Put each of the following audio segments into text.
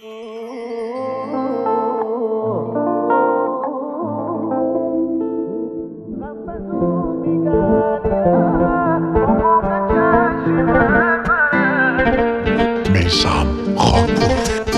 میثم خاکپور.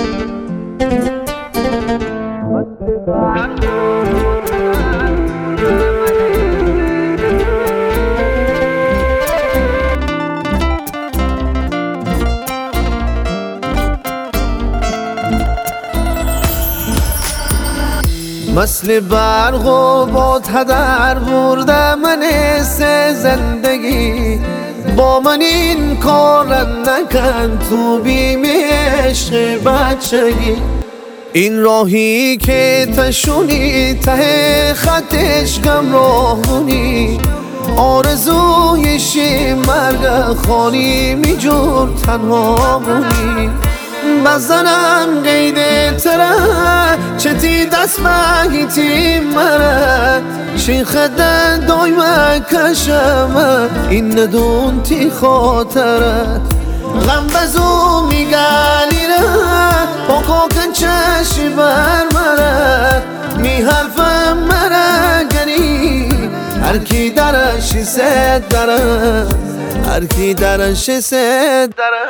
مثل برق و باد هدر برده من زندگی، با من این کار نکن تو بیم عشق بچگی. این راهی که تشونی ته خطش کم راهونی، آرزویشی مرگ خانی میجور تنها مونی. بزنم قید تره چتی دست بگیتی مره، شیخ دایمه کشمه این ندون تی خاطره. غم بزو میگلیره پاکا کن چشی بر مره، می حرفم مره گنی هر کی درش سد داره، هر کی درش سد داره.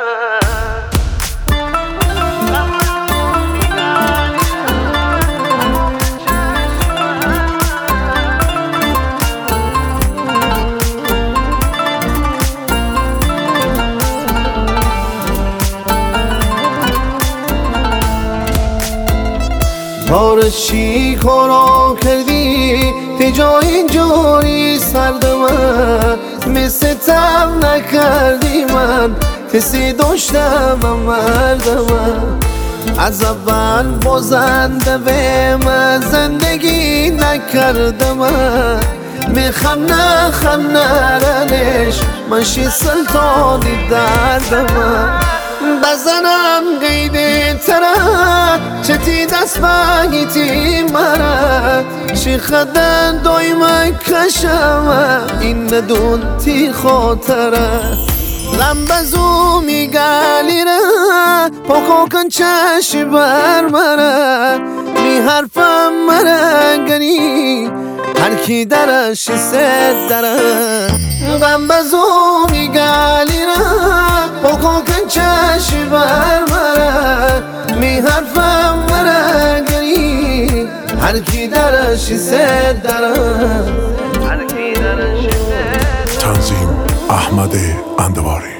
چی کارا کردی تجا اینجوری سردمه، مثل تب نکردی من کسی داشتم و مردمه. از اول بازنده به من زندگی نکردم، میخم نخم نرنش من شی سلطانی دردمه. بزنم قید تره چتی دست بگیتی مره، شیخ دایمه کشمه این ندون تی خاطره. غم بزو میگلیره پاکا کن چشی بر مره، می حرفم مره گنی هر کی درش سد داره. غم بزو میگلیره پاکا کن چشی بر مره، می حرفم مره گنی هر کی درش سد داره، هر کی درش سد. تنظیم احمد اندواری.